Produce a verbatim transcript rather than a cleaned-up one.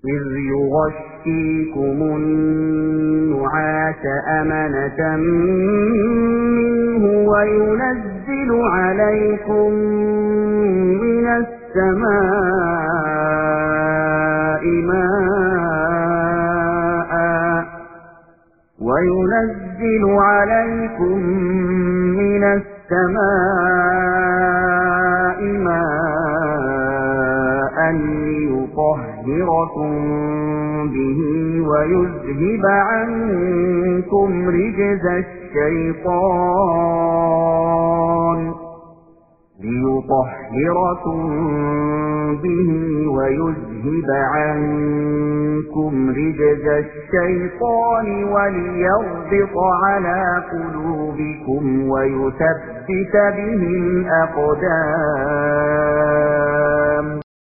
إذ يغشيكم النعاس أمنة منه وينزل عليكم من السماء ماء وينزل عليكم من السماء ماء ليطهركم به ويذهب عنكم رجز الشيطان ليطهركم به ويذهب عنكم رجز الشيطان وليربط على قلوبكم ويثبت به الأقدام